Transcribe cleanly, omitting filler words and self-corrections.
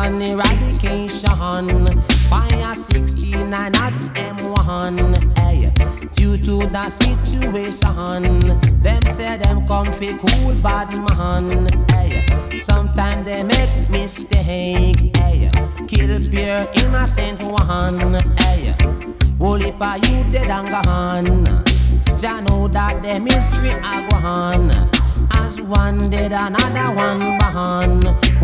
on eradication. Fire 69 at M1. Hey, due to the situation, them say them come fi cool bad man. Hey, sometimes they make mistake. Hey, kill pure innocent one. Hey, holy pa you dead and gone. Jah know that the mystery a go on. As one dead, another one born.